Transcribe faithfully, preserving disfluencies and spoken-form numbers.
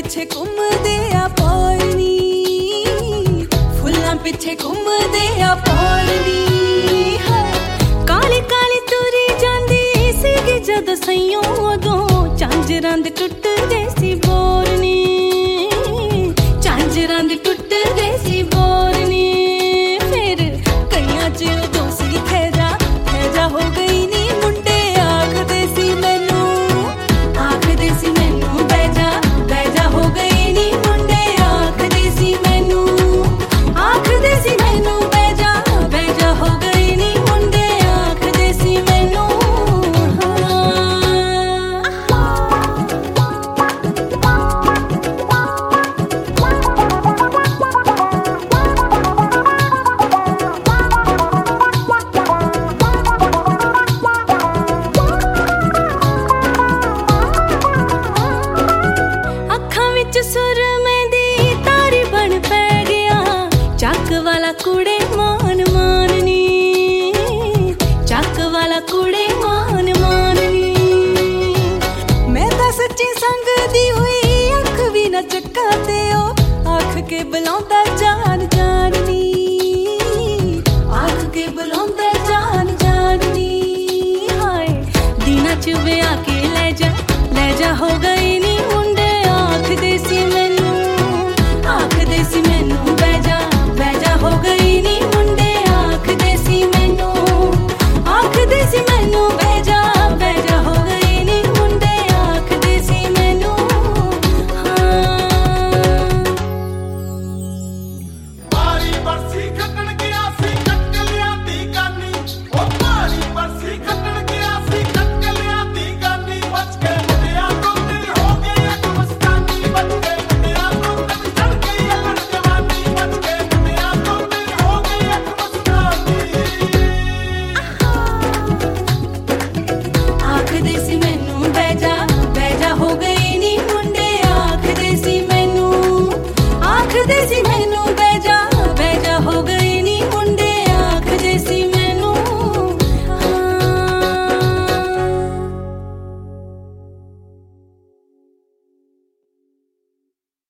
ਪਿੱਛੇ ਘੁੰਮਦੇ ਆ ਪੌੜਨੀ, ਫੁੱਲਾਂ ਪਿੱਛੇ ਘੁੰਮਦੇ ਆ ਪੌੜਨੀ। ਕਾਲੀ ਕਾਲੀ ਤੁਰੀ ਜਾਂਦੀ ਸੀਗੀ ਜਦੋਂ ਸਈਓਂ, ਉਦੋਂ ਝਾਂਜਰਾਂ ਦੇ ਟੁੱਟਦੇ ਸੀ ਬੋਰਨੀ, ਝਾਂਜਰਾਂ ਦੇ ਟੁੱਟਦੇ ਸੀ ਬੋਰਨੀ। ਫਿਰ ਕਈਆਂ ਚ ਉਦੋਂ ਸੀ ਖੈਰਾ, ਖੈਰਾ ਹੋ ਗਈ ਨੀ ਮੁੰਡੇ ਆਖਦੇ ਸੀ ਮੈਨੂੰ, ਆਖਦੇ ਸੀ ਮੈਨੂੰ ਬਹਿ ਜਾ ਬਹਿ ਜਾ ਹੋ ਗਈ ਨੀ ਮੁੰਡੇ ਆਖਦੇ ਸੀ ਮੈਨੂੰ, ਆਖਦੇ ਸੀ ਮੈਨੂੰ ਬਹਿ ਜਾ ਬਹਿ ਜਾ ਹੋ ਗਈ ਨੀ ਮੁੰਡੇ ਆਖਦੇ ਸੀ ਮੈਨੂੰ। ਅੱਖਾਂ ਵਿੱਚ ਸੁਰਮੇ ਦੀ ਤਾਰੀ ਬਣ ਪੈ ਗਿਆ, ਚੱਕ ਵਾਲਾ ਕੁੜੇ ਮਾਨ ਮਾਨਨੀ, ਚੱਕ ਵਾਲਾ ਕੁੜੇ ਮਾਨ ਮਾਨਨੀ। ਮੈਂ ਤਾਂ ਸੱਚੀ ਸੰਗਦੀ ਹੋਈ ਅੱਖ ਵੀ ਨਾ ਚੱਕਾ ਤੇ ਉਹ ਆਖ ਕੇ ਬੁਲਾਉਂਦਾ